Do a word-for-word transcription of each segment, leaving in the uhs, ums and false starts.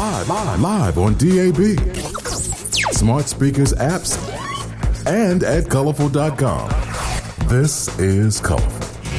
Live, live, live on D A B, smart speakers, apps, and at colorful dot com. This is Colorful.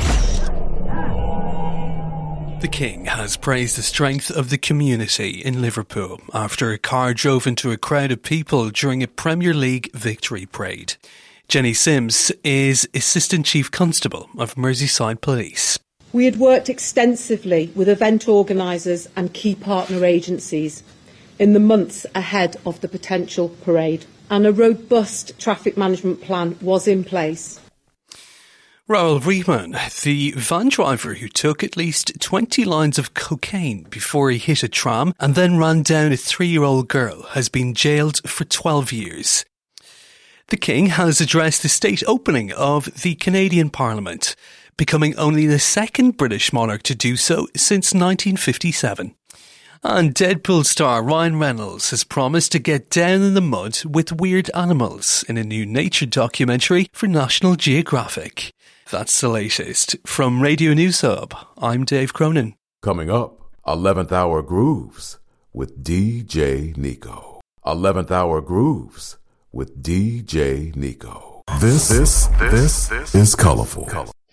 The King has praised the strength of the community in Liverpool after a car drove into a crowd of people during a Premier League victory parade. Jenny Sims is Assistant Chief Constable of Merseyside Police. We had worked extensively with event organisers and key partner agencies in the months ahead of the potential parade, and a robust traffic management plan was in place. Raoul Riemann, the van driver who took at least twenty lines of cocaine before he hit a tram and then ran down a three-year-old girl, has been jailed for twelve years. The King has addressed the state opening of the Canadian Parliament, becoming only the second British monarch to do so since nineteen fifty-seven. And Deadpool star Ryan Reynolds has promised to get down in the mud with weird animals in a new nature documentary for National Geographic. That's the latest. From Radio News Hub, I'm Dave Cronin. Coming up, eleventh Hour Grooves with D J Nico. eleventh Hour Grooves with D J Nico. This, this, this, this is Colorful.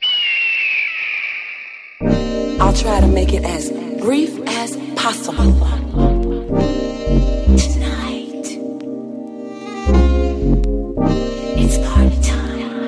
I'll try to make it as brief as possible. Tonight, it's party time.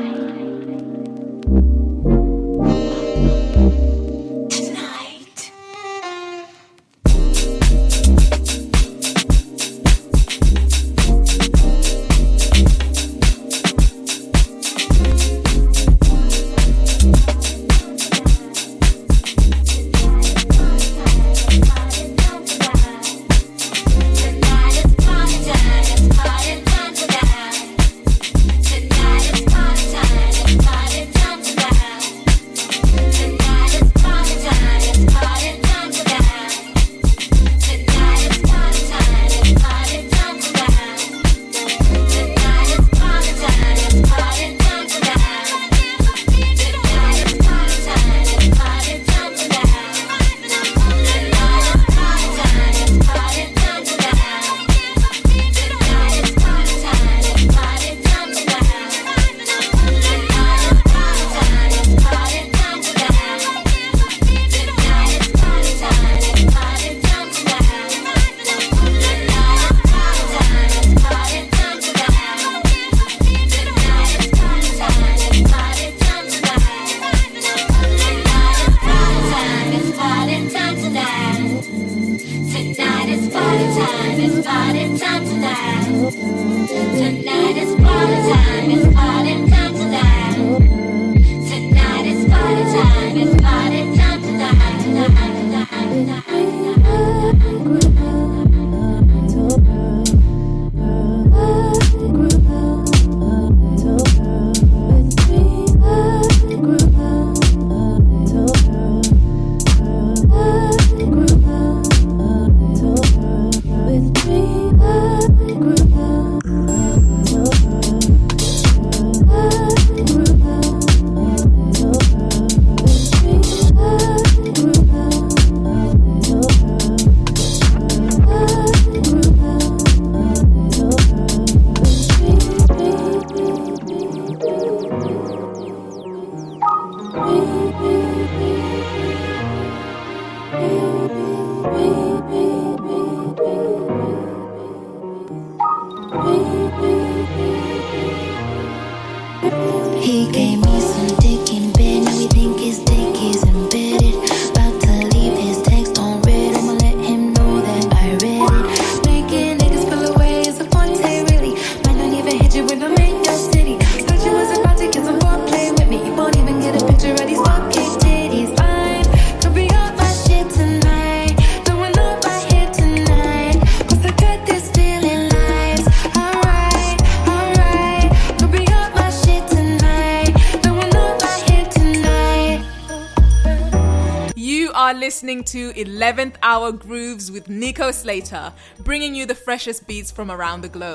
Listening to eleventh Hour Grooves with Nico Slater, bringing you the freshest beats from around the globe.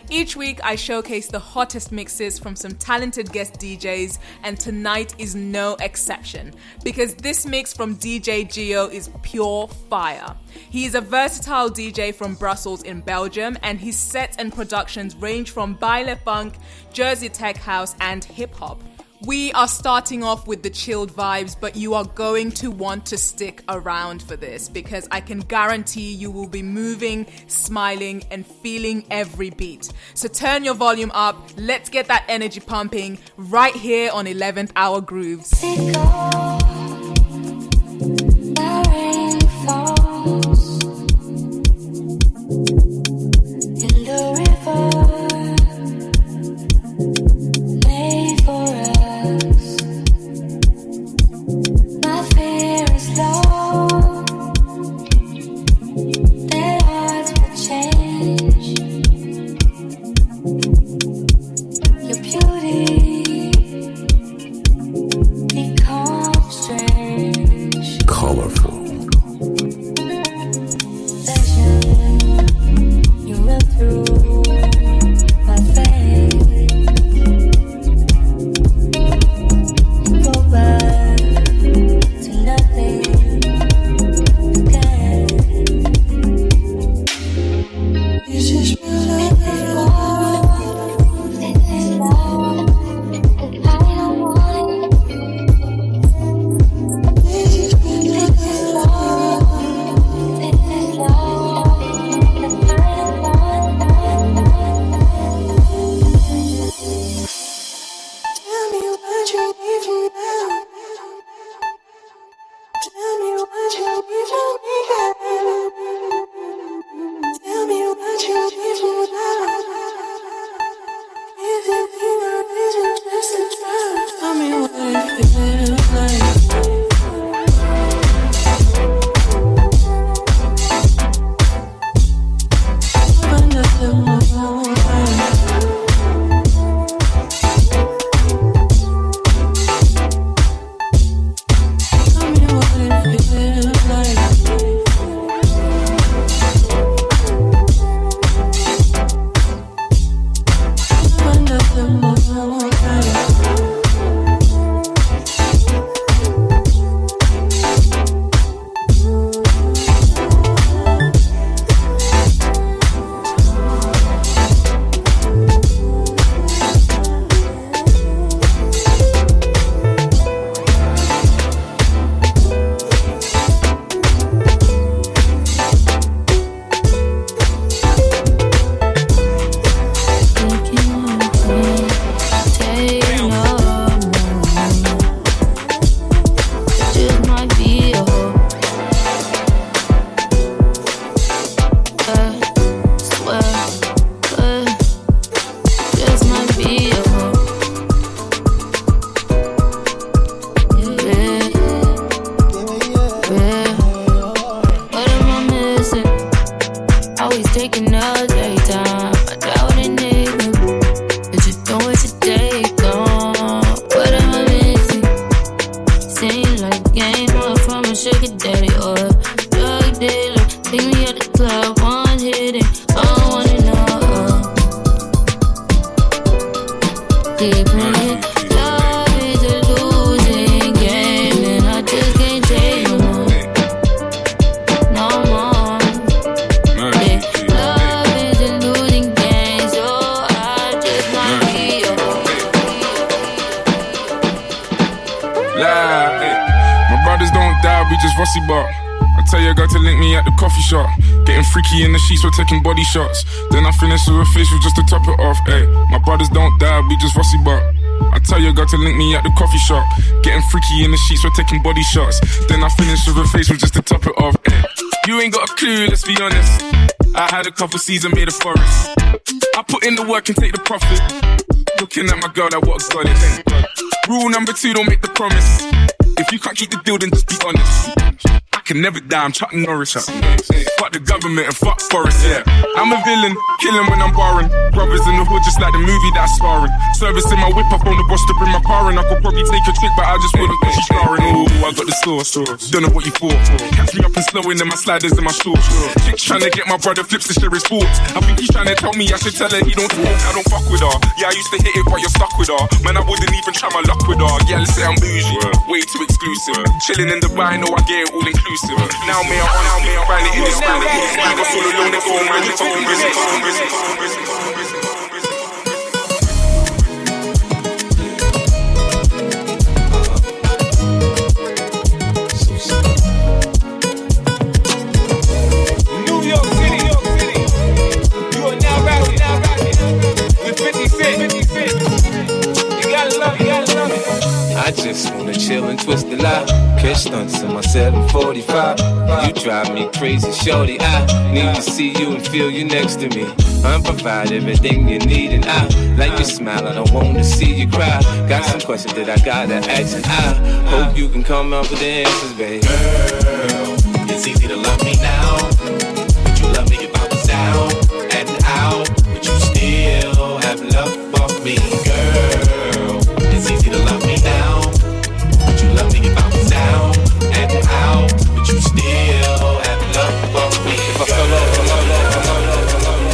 Each week, I showcase the hottest mixes from some talented guest D Js, and tonight is no exception, because this mix from D J Geo is pure fire. He is a versatile D J from Brussels in Belgium, and his sets and productions range from baile funk, Jersey tech house, and hip-hop. We are starting off with the chilled vibes, but you are going to want to stick around for this, because I can guarantee you will be moving, smiling, and feeling every beat. So turn your volume up, let's get that energy pumping right here on eleventh Hour Grooves. Taking body shots, then I finish with a facial just to top it off. Ayy, my brothers don't die, we just Rossi but I tell your girl to link me at the coffee shop. Getting freaky in the sheets, we're taking body shots. Then I finish with a facial just to top it off. Ayy, you ain't got a clue, let's be honest. I had a couple seasons made a forest. I put in the work and take the profit. Looking at my girl, that what got it. Rule number two, don't make the promise. If you can't keep the deal, then just be honest. I can never die, I'm Chuck Norris. Fuck the government and fuck Forrest, yeah. I'm a villain, killing when I'm barring. Brothers in the hood just like the movie that I'm starring. Servicing my whip up on the boss to bring my car in. I could probably take a trick, but I just wouldn't cause she's starring. Ooh, I got the sauce, don't know what you thought. Catch me up and slowing in my sliders and my shorts. Chick's trying to get my brother flips to share his sports. I think he's trying to tell me I should tell her he don't talk. I don't fuck with her. Yeah, I used to hit it, but you're stuck with her. Man, I wouldn't even try my luck with her. Yeah, let's say I'm bougie, way too exclusive. Chilling in Dubai, know I get it all inclusive. Now me I on, now me I find it in this planet. I got all alone and phone, ready to home, busy, home, busy, home, busy, home, busy. New York City, New York City. You are now rocking, now rocking with fifty Cent, fifty Cent. You gotta love it, you gotta love it. I just wanna chill and twist the lie. Catch stunts in my seven forty-five. You drive me crazy, shorty. I need to see you and feel you next to me. I provide everything you need, and I like your smile. I don't want to see you cry. Got some questions that I gotta ask, and I hope you can come up with the answers, babe. Girl, it's easy to love me now. Would you love me if I was down and out? Would you still have love for me, girl? It's easy to love me now. Would you love me if I was down and out? Would you still have love for me, if I fell off, fell off, fell off, fell off?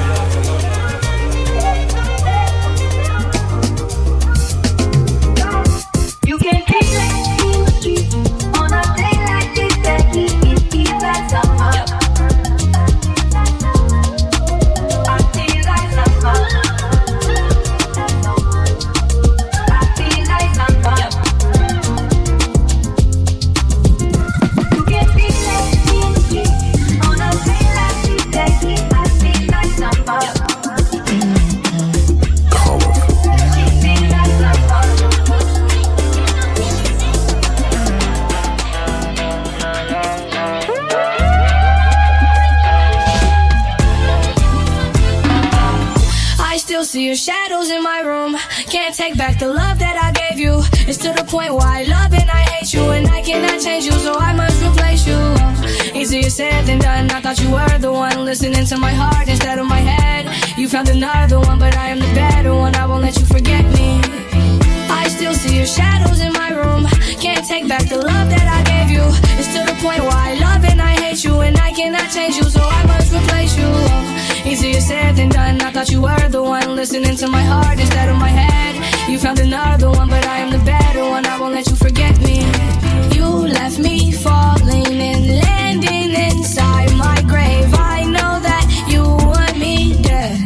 See your shadows in my room. Can't take back the love that I gave you. It's to the point where I love and I hate you, and I cannot change you, so I must replace you. Easier said than done. I thought you were the one listening to my heart instead of my head. You found another one, but I am the better one. I won't let you forget me. I still see your shadows in my room. Can't take back the love that I gave you. It's to the point where I love and I hate you, and I cannot change you, so I must replace you. Easier said than done. I thought you were the one listening to my heart instead of my head. You found another one, but I am the better one. I won't let you forget me. You left me falling and landing inside my grave. I know that you want me dead.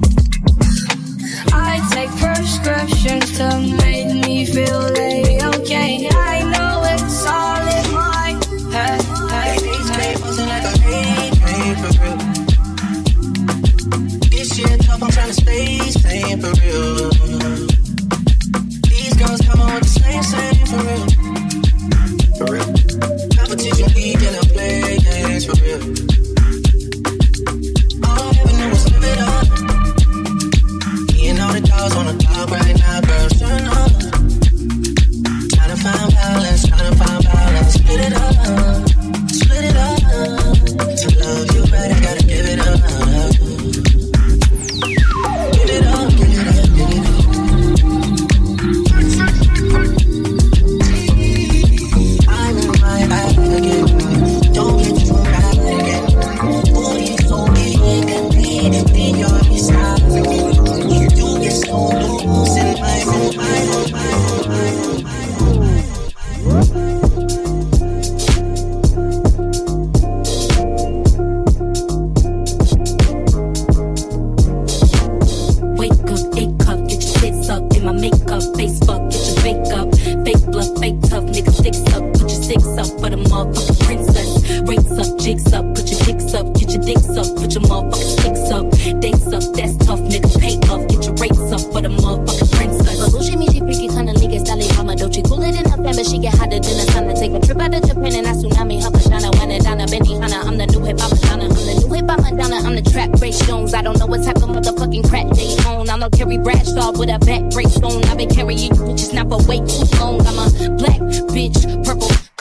I take prescriptions to make me feel A-okay. I know it's all in my head. These days wasn't like a rain, rain for real. This shit tough, I'm trying to stay sane for real. These girls come on with the same, same for real. For real. Competition, we gonna play games for real. All I ever knew was live it up. Me and all the dogs on the top right now, girls turn up. Trying to find balance, trying to find balance. Split it up, split it up. To love you right, I gotta give it up. Give it up, give it up, give it up. I'm in my bag again. Don't get you right again. Boy, you so big and big in your style. You get so loose in my, in my, in my, in my.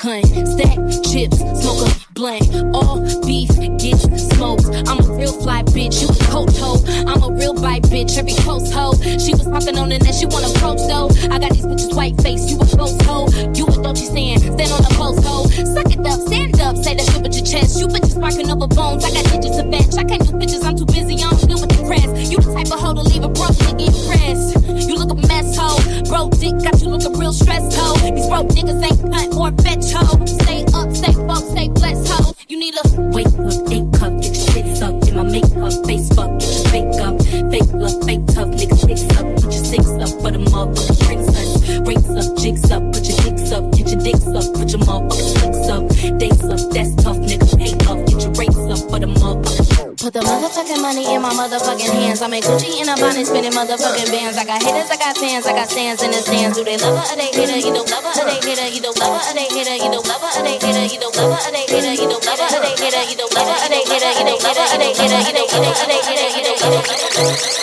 hunt, stack chips, smoke a blunt. All beef gets smoked. I'm a real fly bitch, you a coach hoe. I'm a real bite bitch, every post hoe. She was talking on the net, she wanna approach though. I got these bitches white face, you a ghost hoe. You a don't you stand, stand on the post hoe. Suck it up, stand up, say that shit with your chest. You bitches sparking over bones, I got digits to fetch. I can't do bitches, I'm too busy, I don't deal with the press. You the type of hoe to leave a broke nigga impressed. You look a mess hoe, bro dick got you looking real stressed hoe. These broke niggas ain't cunt or fetch hoe. Stay up, stay woke, stay blessed hoe. You need a wake up, eight cup, get your shit up, get my makeup, face fuck, get your fake up, fake love, fake tough, nigga fix up, put your six up, for the motherfucker drinks us, rates up, jigs up, put your dicks up, get your dicks up, put your motherfucker slicks up, dates up, that's tough, nigga pay up, get your rates up, for the motherfucker. Put the motherfucking money in my motherfucking hands. I make Gucci in a bonnet, spinning motherfucking bands. I got haters, I got fans, I got stands in the stands. Do they love her or they hate her? You don't love her or they hate her? You don't love her or they hate her? You don't love her or they hate her? You don't love her or they hate her? You don't love her or they hate her? You don't love her or they hate her? You don't love her or they hate her? You don't love her or they hate her? You don't love her or they hate her?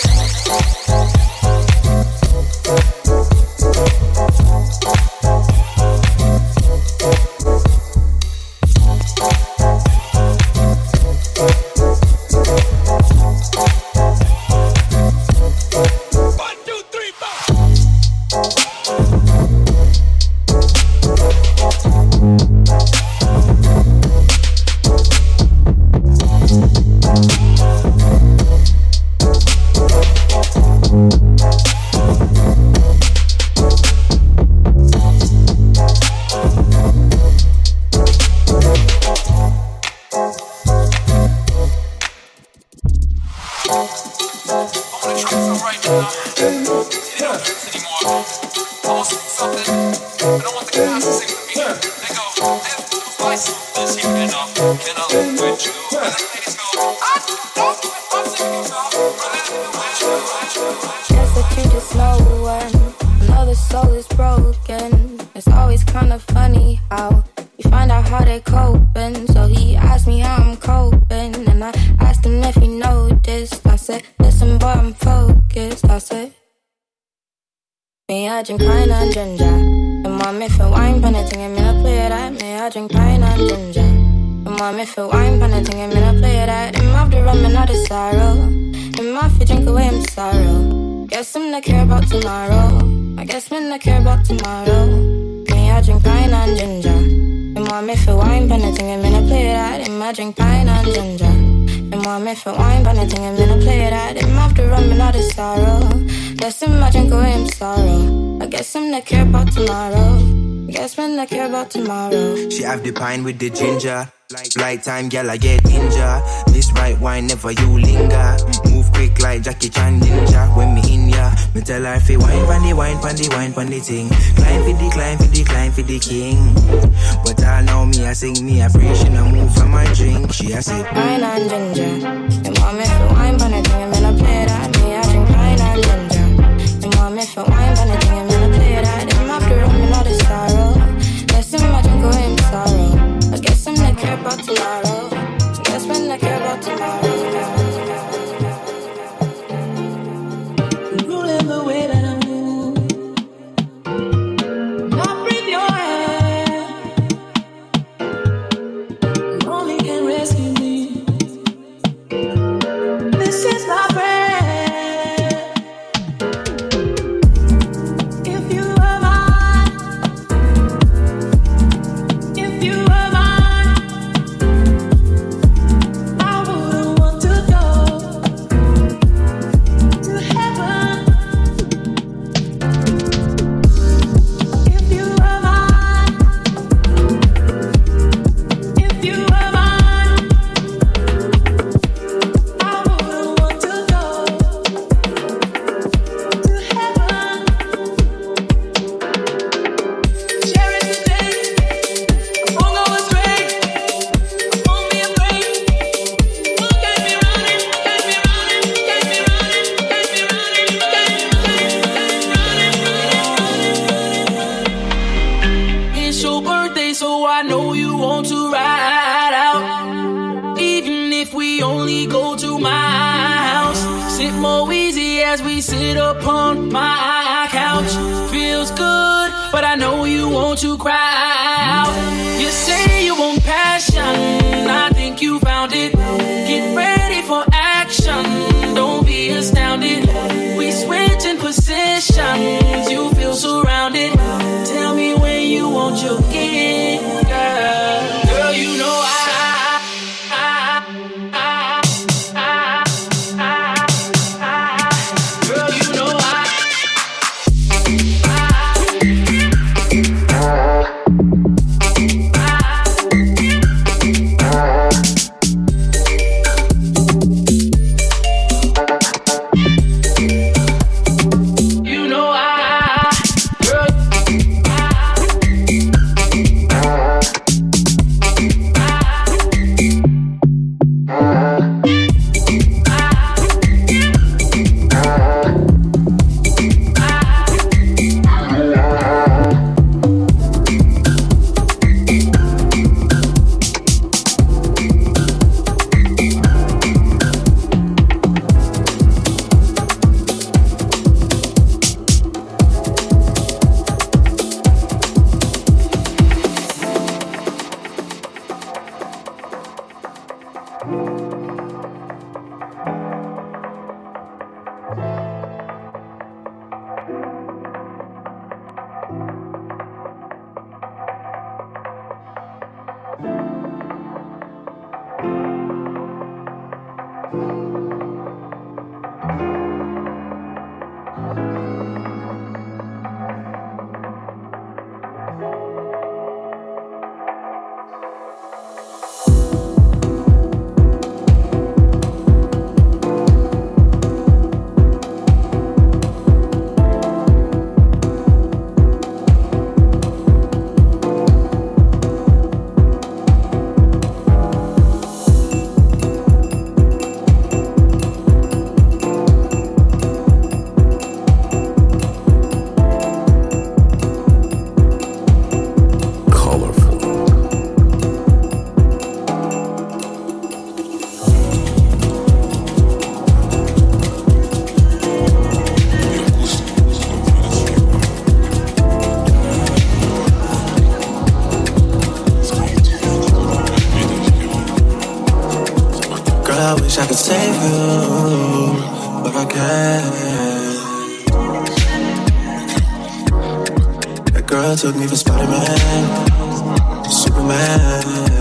I drink pine and ginger. And mommy for wine, pan a thing, and me not play that. Me I drink pine and ginger. And mommy for wine, pan a thing, and me not play that. Him have the rum and not the sorrow. Him have to drink away him sorrow. Guess him not care about tomorrow. I guess me not care about tomorrow. Me I drink pine and ginger. And mommy for wine, pan a thing, and me not play that. Him I drink pine and ginger. And mommy for wine, pan a thing, and me not play that. Him have the rum and not the sorrow. Guess him I drink away him sorrow. I guess him not care about tomorrow. I guess me not care about tomorrow. She have the pine with the ginger. Right time, girl, I get ninja. This right wine, never you linger. Move quick like Jackie Chan ninja. When me in ya, me tell her fi wine pon the wine pon the wine pon the thing. Climb for the climb for the climb for the king. But all now me I sing me a free. She no move from my drink. She a say pine and ginger. And want me fi wine pon the thing, and me no play that. Me I drink pine and ginger. And want me fi wine pon the thing, and me no play that. Them have to run me not the sorrow. Guess him I drink away him sorrow. I guess I'm not care about tomorrow. I guess I'm not care about tomorrow. Ruling the way that I move. Now breathe your hand. You only can rescue me. This is my breath. If you were mine, if you were mine. as we sit upon my couch. Feels good, but I know you want to cry out. You say you want passion, I think you found it. Get ready for action, don't be astounded. We switching positions, you feel surrounded. Tell me when you want your gift, girl. Girl, you know I I could save you, but I can't. That girl took me for Spider-Man, Superman.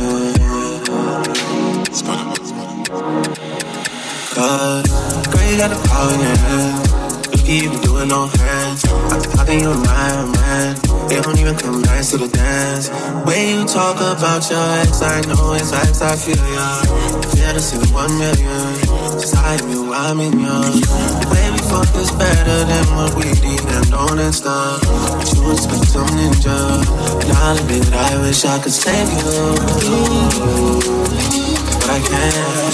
God, girl, you got the power in your hand. You keep even doing no hands. I, I think you're my man. They don't even come nice to the dance. When you talk about your ex, I know it's ex, I feel ya. Feel to see one million. Just hide you, I'm in yours. The way we fuck is better than what we did and don't and stuff. But you expect some ninja. And I'll admit I wish I could save you, but I can't.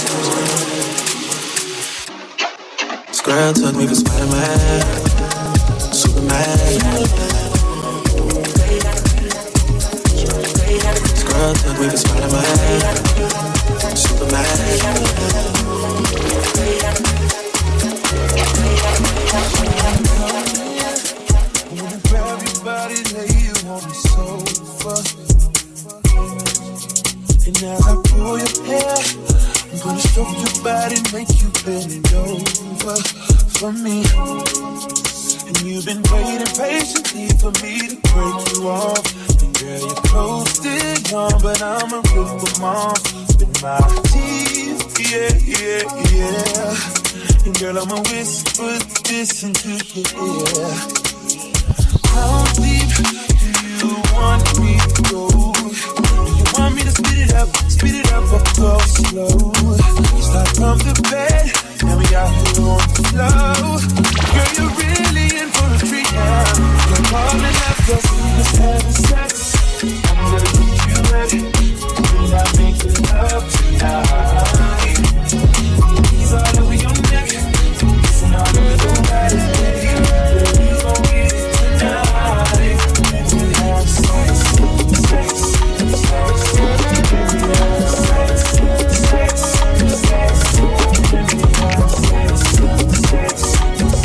This girl took me for Spider-Man, Superman. This girl took me for Spider-Man, Superman. I wanna grab your body, lay you on the sofa. And as I pull your hair, I'm gonna stroke your body, make you bend over for me. And you've been waiting patiently for me to break you off. And girl, you're close to young, but I'ma rip them off with my teeth. Yeah, yeah, yeah. And girl, I'ma whisper this into your ear. How deep do you want me to go? Do you want me to speed it up, speed it up, or go slow? You start from the bed, and we out here on the floor. Girl, you're really in for a treat now. You're calling after just having sex. I'm gonna get you ready, and I make it love tonight. He's all over your neck, kissing all over the body. He's gon' get it tonight. And we have sex, sex, sex, and we have sex, sex, sex, and we have sex, sex, sex,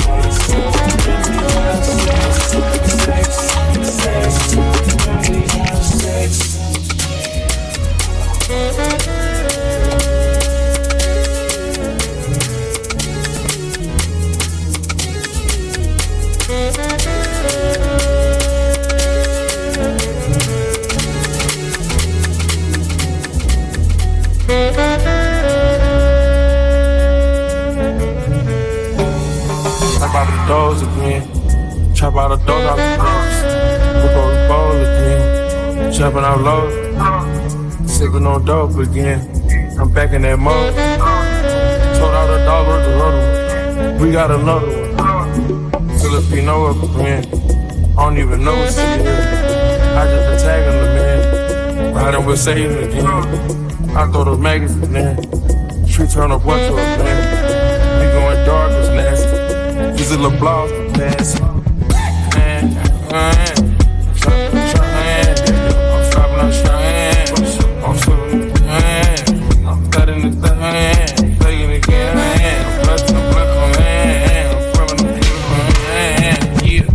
Chop out a dog out the box. Whip up the bowl again. Jumping out low. Sipping on dope again. I'm back in that mode. Told out a dog worth the road. We got another one. Filipino up again. I don't even know what's here. I just attacking the man. Riding with Satan again. I throw the magazine in. Street turn up what to a man. We going dark as nasty. These are the blogs to pass. Man, man. Trying, trying. I'm stopping, I'm trying. I'm slipping, man. I'm cutting the thing. Taking it again. I'm blessing the blood, man. I'm from the man. Yeah.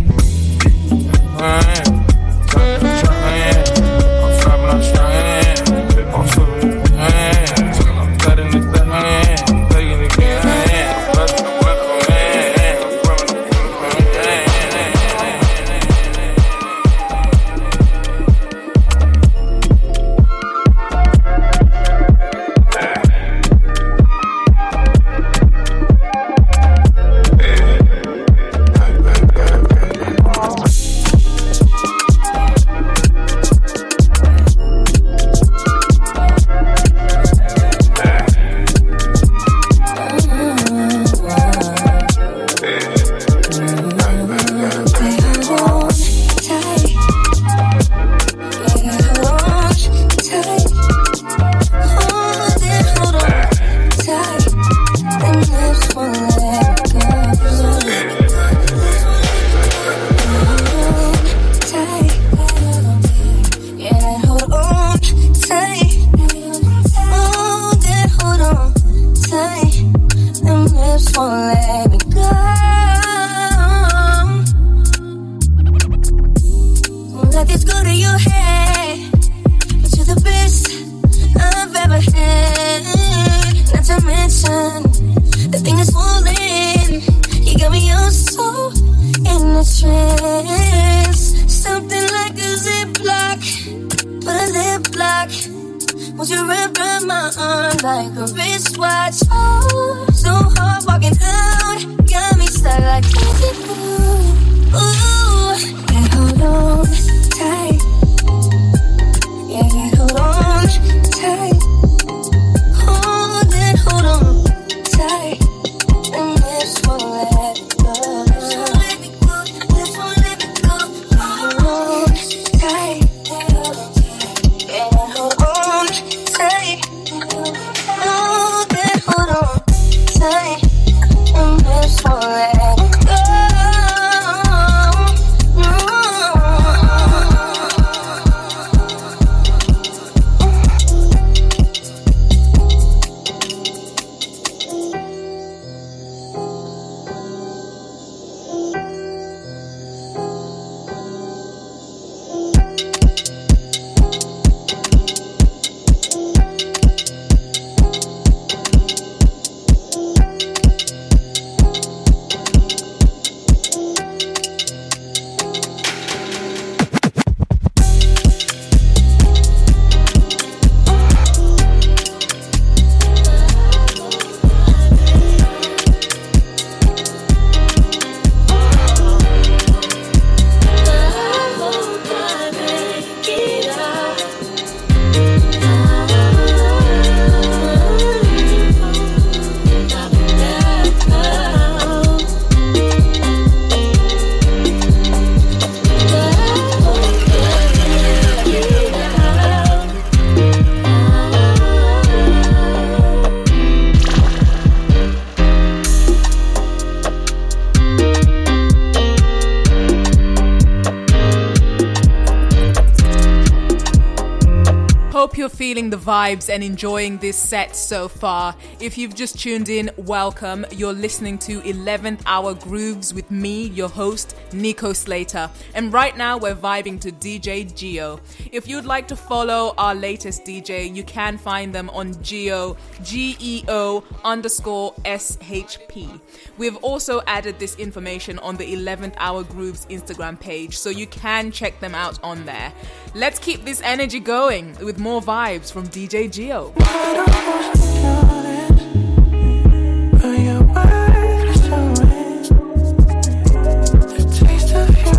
Man. Trying, trying. I'm stopping, I'm trying. I'm slipping, man. I'm cutting the thing. Taking it again. I'm blessing the blood, man. I'm from the man. Feeling the vibes and enjoying this set so far. If you've just tuned in, welcome. You're listening to eleventh Hour Grooves with me, your host, Nico Slater. And right now we're vibing to D J Geo. If you'd like to follow our latest D J, you can find them on Geo, G E O underscore S H P. We've also added this information on the eleventh Hour Grooves Instagram page, so you can check them out on there. Let's keep this energy going with more vibes from D J Geo. Taste of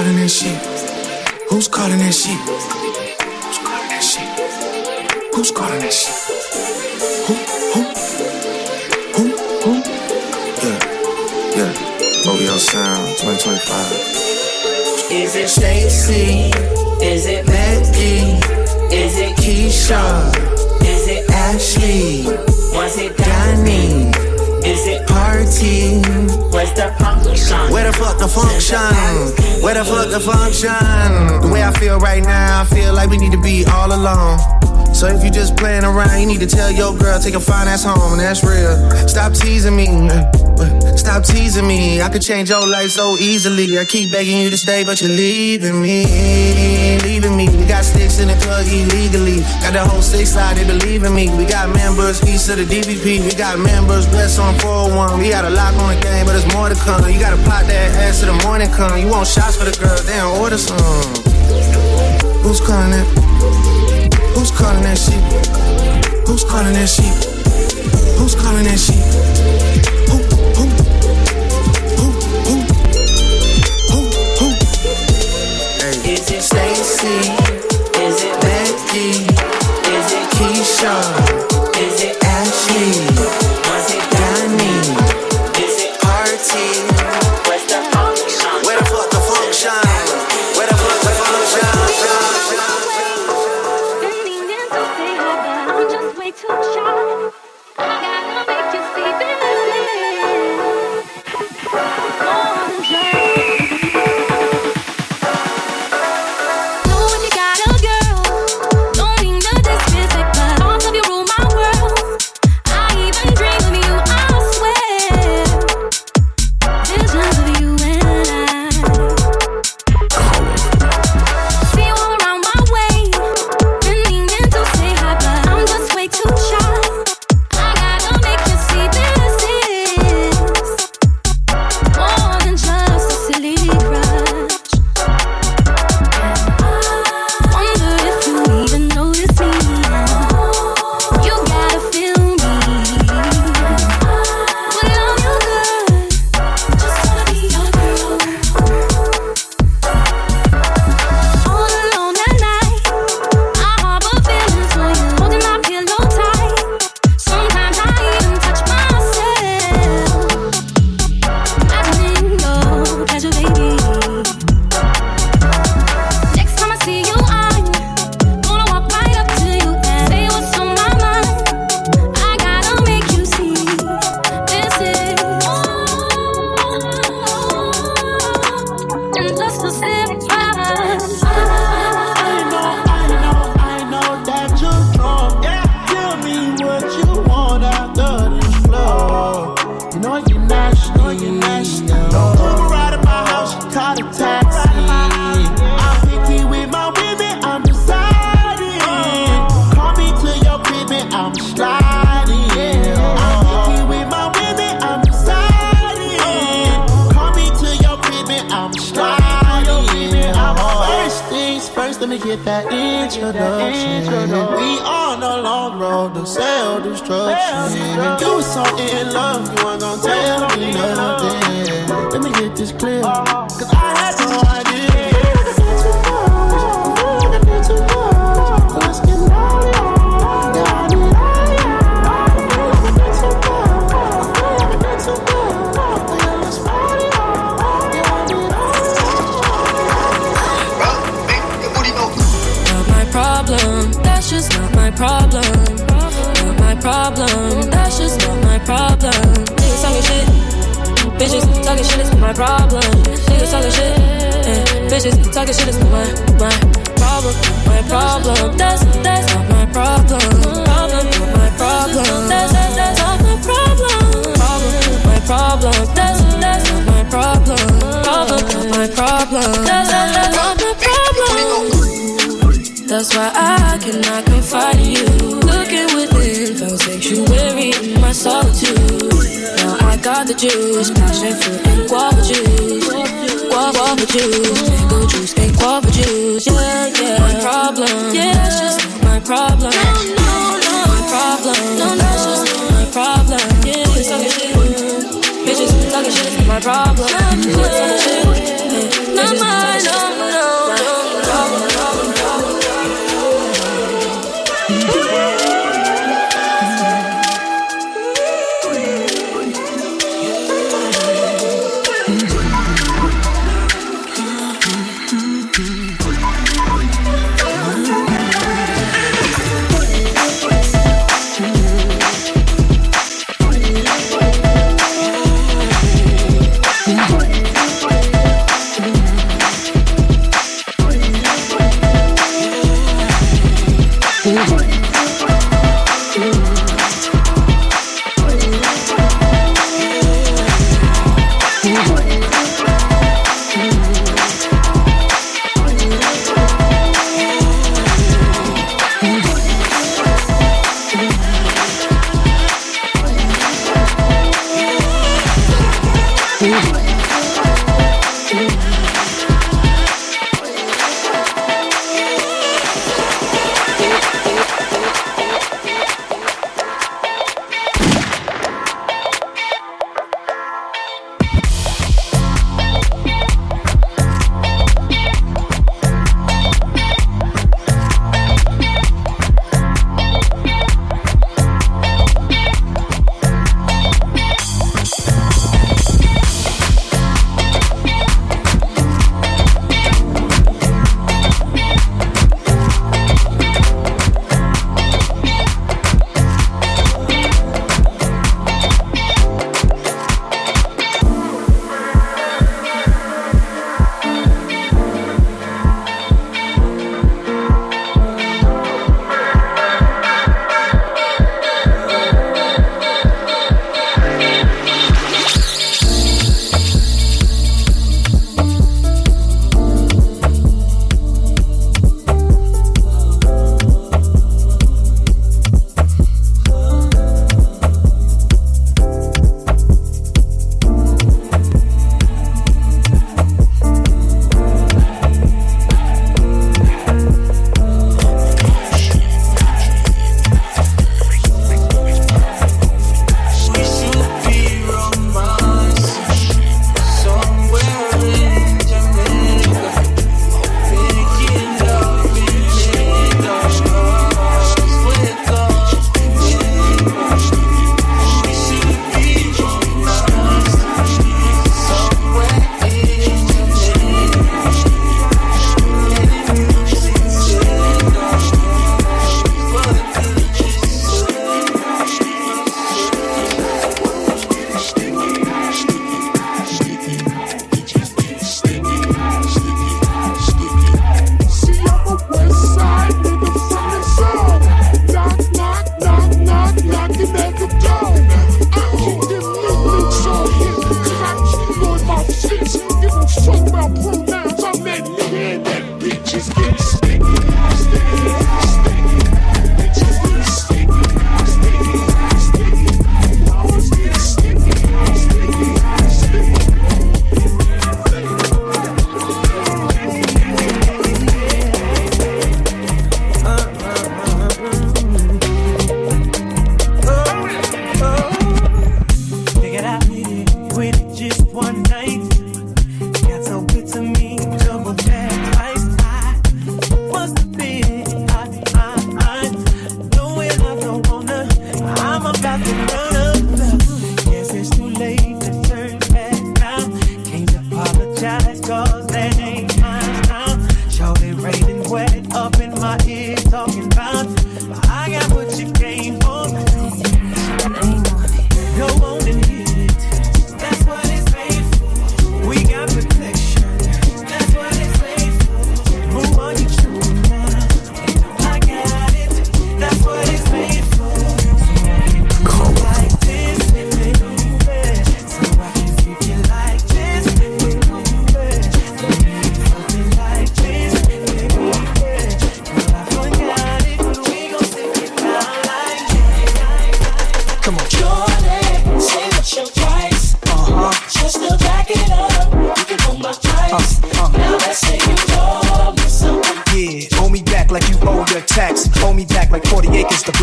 calling that shit? Who's calling that shit? Who's calling that shit? Who's calling that shit? Who, who, who, who? Yeah, yeah. O V O Sound twenty twenty-five. Is it Stacy? Is it Becky? Is it Keisha? Is it Ashley? Was it Donnie? Is it Party? Where's the function? Where the fuck the function? Where the fuck the function? The way I feel right now, I feel like we need to be all alone. So if you just playing around, you need to tell your girl, take a fine ass home, and that's real. Stop teasing me, stop teasing me. I could change your life so easily. I keep begging you to stay, but you're leaving me, leaving me. We got sticks in the club illegally. Got the whole six side, they believe in me. We got members east of the D V P. We got members west on four oh one. We got a lock on the game, but there's more to come. You gotta pop that ass till the morning come. You want shots for the girls, they don't order some. Who's calling it? Who's calling that shit? Who's calling that shit? Who's calling that shit? Who, who, who, who, who, who? Hey. Is it Stacy? Is it Becky? Is it Keisha? Is it Ashley? Was it Donnie? Is it Party? Where's the function? Where the fuck the function? Where the fuck the function? Too shy. I gotta make you see this more than just. Know when you got a girl, don't mean the disrespect, but all of you rule my world. I even dream of you, I swear. Visions of you and I. See you all around my way, been meaning to say hi, but I'm just way too shy. I gotta make you see this is more than just a silly crush. Wonder if you even notice me. You gotta feel me. Would love you good, just wanna be your girl. All alone at night, I harbor feelings for you, holding my pillow tight. Sometimes I even touch myself, imagining your pleasure, baby. Next time I see you, I'm gonna walk right up to you and say what's on my mind. I gotta make you see this is and just a sip of I know, I know, I know that you're drunk. Tell me what you want after this flow. You know you're nasty, know you're nasty. Don't ride at my house, you caught a taxi. I'm picky with my women, I'm deciding. Call me to your crib and I'm sliding. I'm picky with my women, I'm deciding. Call me to your crib and I'm sliding. First things first, let me get that introduction. We on the long road to self-destruction. You were so in love, you ain't gon' tell me nothing. Let me get this clear, cause I had no idea. I need to know, so let's get naughty. Yeah, I need I need to know, I need to know. Yeah, let's party. Yeah, I need Not my problem, that's just not my problem. Not my problem, that's just not my problem. Niggas talking shit, bitches talking shit is my problem. Niggas talking shit, eh, bitches talking shit is my, my problem. My problem, that's, that's not my problem. Problem, not my problem. That's, that's, that's not my problem. Problem, my problem. That's, that's not my problem. Problem, not my problem. That's, that's, that's not my problem. That's why I cannot confide in you. Looking within, found sanctuary in my solitude. Now I got the juice, passion fruit and guava juice. Guava juice, mango juice and guava juice. Yeah, yeah, my problem. Yeah, that's just not my problem. No, no, no, my problem. No, no, that's just not my problem. Yeah, bitches talking shit. Bitches talking shit is my problem. Bitches talking shit. Not mine, no.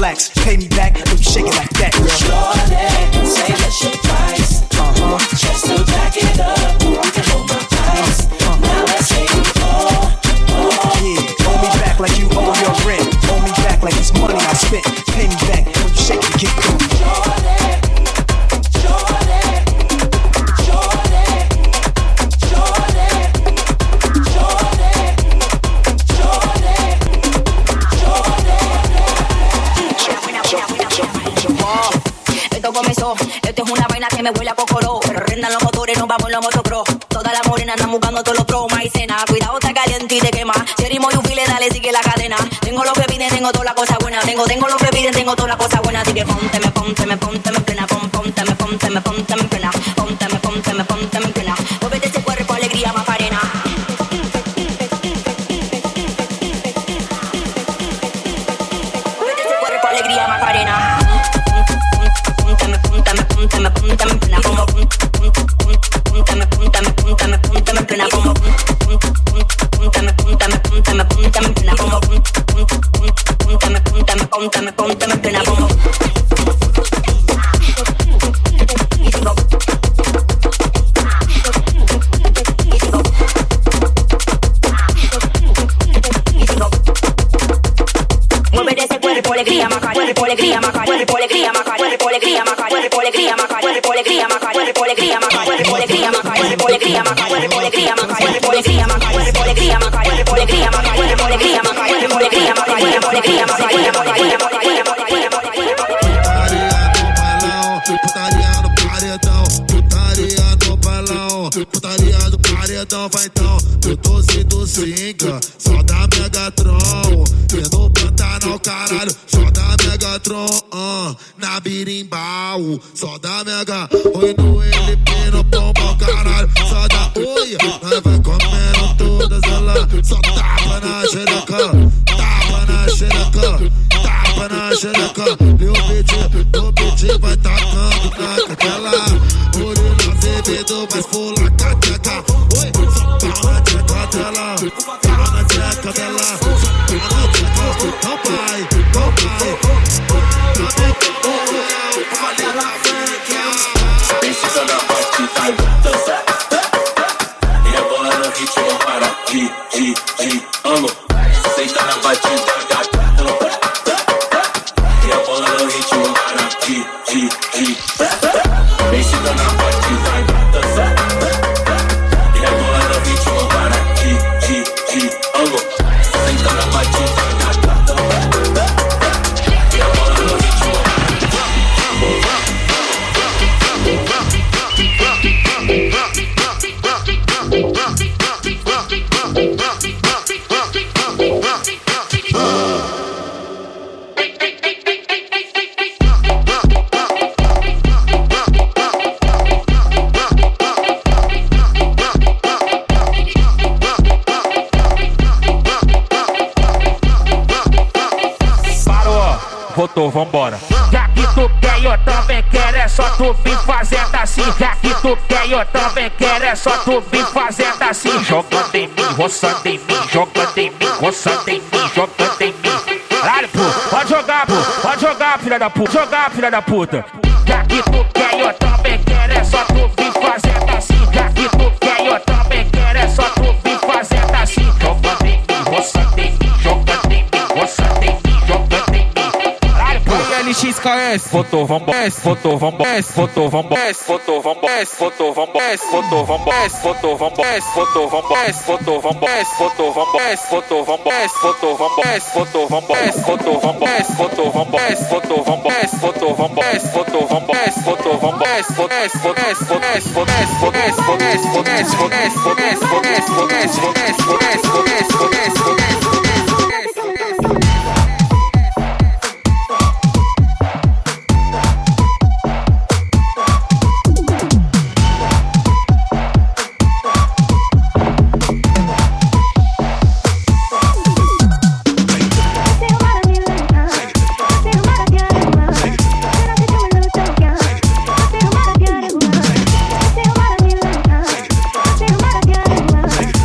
flex. Pay me back when you shake it like that, girl. Shorty, say what's your price? Uh-huh. Just to back it up, you can hold my price. Uh-huh. Now let's say you oh, oh. Yeah, hold me back like you owe your rent. Hold me back like it's money I spent. Pay me back when you shake it, get going. Esto es una vaina que me huele a cocoró. Pero rendan los motores, nos vamos en los motocross. Todas las morenas andan buscando todos los pros. Maicena, cuidado, está caliente y te quema. Cherimo y ufile, dale, sigue la cadena. Tengo lo que piden, tengo toda la cosa buena. Tengo, tengo lo que piden, tengo toda la cosa buena. Así que ponte, me ponte, me ponte, me plena. Pon, ponte, me ponte, me ponte, me plena. Ponte, me ponte, me ponte, me plena. Muévete ese cuerpo, alegría, Macarena. Muévete ese cuerpo, alegría, Macarena. Puntame, puntame, plena, como puntame, puntame, puntame, puntame, plena, como puntame, puntame, puntame, puntame, plena, como puntame, puntame, puntame, puntame, plena, como mueve ese cuerpo, alegría, maca, cuerpo, alegría, maca, cuerpo, alegría, maca, cuerpo, alegría, maca, cuerpo, alegría, maca, cuerpo, alegría, maca, cuerpo, alegría, maca, cuerpo, alegría, maca, cuerpo, alegría, maca, cuerpo, alegría, maca, cuerpo, alegría, maca, cuerpo, alegría, maca, cuerpo, alegría, maca, cuerpo, alegría, maca, cuerpo, alegría, maca, cuerpo, alegría, maca, cuerpo, alegría, putaria no paredão, putaria no balão, putaria no paredão, vai então, eu tô sendo singa, só da Megatron, e no Pantanal, caralho, só da Megatron, uh, na birimbau, só da Mega, oi no L P, no pombal, caralho, só da oi, nós vai comendo todas elas, só tapa na xereca, tapa na xereca, tapa na xereca, meu beat, meu beat vai tacando na cadela, Murilo Azevedo vai esfolar cateca, oi, só pau na tcheca dela, pau na tcheca dela, só pau na tcheca, não vai, não vai, precisa da parte, vai dançar, e agora no ritmo para, gi, gi, gi, amo, senta na batida, gata, e agora no ritmo para, gi, gi, gi, precisa na parte, vai dançar, e agora no ritmo para, gi, gi, gi, amo, senta na batida, gata, e agora no ritmo Votou, vambora. Já que tu quer, eu também quero, é só tu vir fazendo assim. Já que tu quer, eu também quero, é só tu vir fazendo assim. Jogando em mim, roçando em mim, jogando em mim, roçando em mim, jogando em mim. Caralho, pô, pode jogar, pô, pode jogar, filha da puta, jogar, filha da puta. Já que tu quer, eu também quero, é só tu vir fazendo assim. Já que tu quer, eu também quero, é só tu vir fazendo assim. Jogando em mim, roçando em mim, jogando em mim, roçando em mim, jogando em mim. L X K S, votou, vambora, votou, vambora, votou, vambora, votou, vambora, votou, vambora, votou, vambora, votou, vambora, votou, vambora, votou, vambora, votou, vambora, votou, vambora, votou, vambora, votou, vambora, votou, vambora, votou, vambora, votou, vambora, votou, vambora, votou, vambora, votou, vambora, votes, votes, votes, votes, votes, votes, votes, votes, votes, votes, votes, votes, votes, votes, votes, votes. Take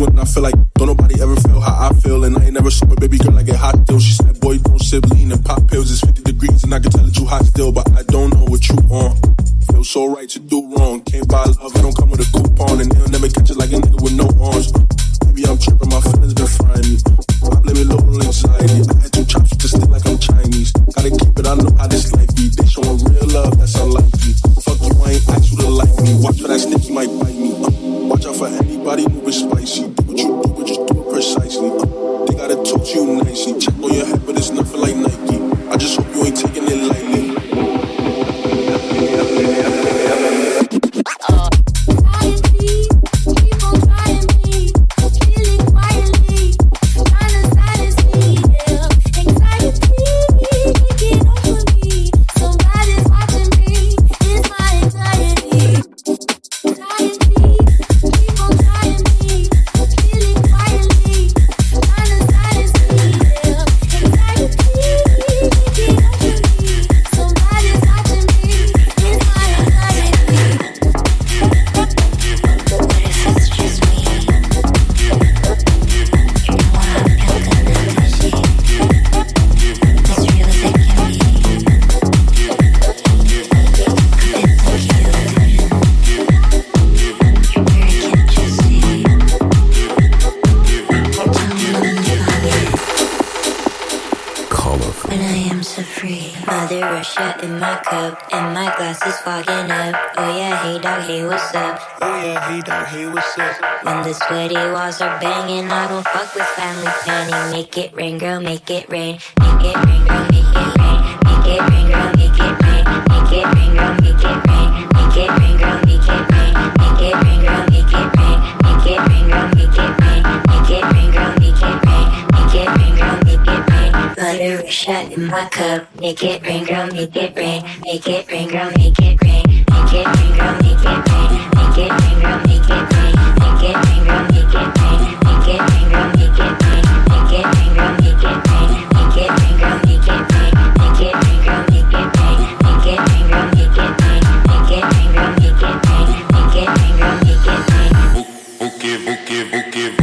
when I feel like don't nobody ever feel how I feel. And I ain't never sober, baby girl, I get hot still. She said, boy, don't sip lean and pop pills. It's fifty degrees and I can tell that you hot still, but I don't know what you on. Feel so right to do wrong. Can't buy love, it don't come with a coupon. And they'll never catch it like a nigga with no arms. Maybe I'm tripping, my feelings been frying me. I blame it low on anxiety. I had two chops to stick like I'm Chinese. Gotta keep it, I know how this life be. They showing real love, that's unlikely. Fuck you, I ain't asked you to like me. Watch for that snitch, you might bite me. Uh, watch out for anybody moving spicy. Do what you do, but just do it precisely. Uh, they gotta talk to you nicely. Check on your head, but it's nothing like Nike. I just hope you ain't taking it lightly. When the sweaty walls are banging, I don't fuck with family planning. Make it rain, girl, make it rain. Make it rain, girl, make it rain. Make it rain, girl, make it rain. Make it rain, girl, make it rain. Make it rain, girl, make it rain. Make it rain, girl, make it rain. Make it rain, girl, make it rain. Make it rain, girl, make it rain. Make it rain, girl, make it rain. Butter shot in my cup. Make it rain, girl, make it rain. Make it rain, girl, make it rain. Make it rain, girl, make it rain. Make it rain, girl, make it rain. Make it rain, girl, make it rain. Make it rain, girl, make it rain. Make it rain, girl, make it rain. Make it rain, girl, make it rain. Make it rain, girl, make it rain. Make it rain, girl, make it rain. Make it rain, girl, make it rain. Make it rain, girl, make it rain. Bouquet, bouquet, bouquet.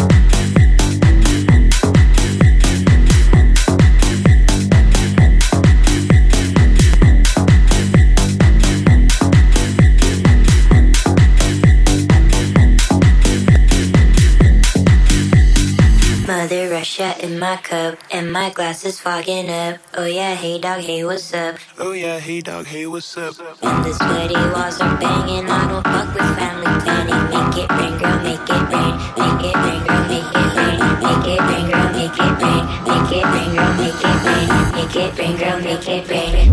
Mother Russia in my cup, and my glass is fogging up. Oh yeah, hey dog, hey what's up? Oh yeah, hey dog, hey what's up? When the sweaty walls are banging, I don't fuck with family planning. Make it rain, girl, make it rain. Make it rain, girl, make it rain. Make it rain, girl, make it rain. Make it rain, girl, make it rain. Make it rain, girl, make it rain.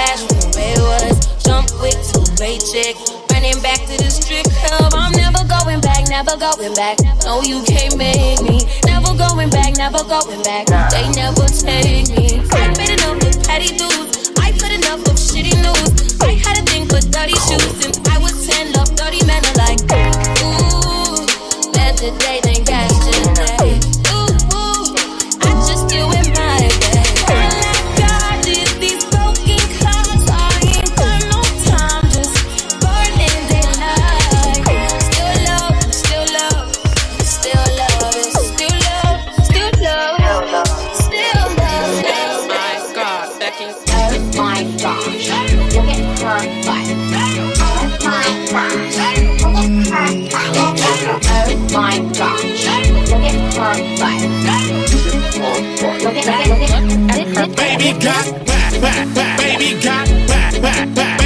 great chick. Running back to the strip club, I'm never going never going back. No, you can't make me. Never going back, never going back. They never take me. I made enough with petty dudes. I put enough of shitty news. I had a thing for dirty shoes since I was ten. Love dirty men are like, ooh, better day than yesterday. Ooh, ooh, I just deal with my day. All I got is these broken cars. I ain't got no time, just burning daylight. Still love, still love, still love, still love, still love, still love. Oh my God, Becky. Oh my gosh, look at her butt. Oh my gosh, look at her butt. Oh my gosh, look at her butt. Look at, look at, look at her. Baby got back, back, back. Baby got back, back, back.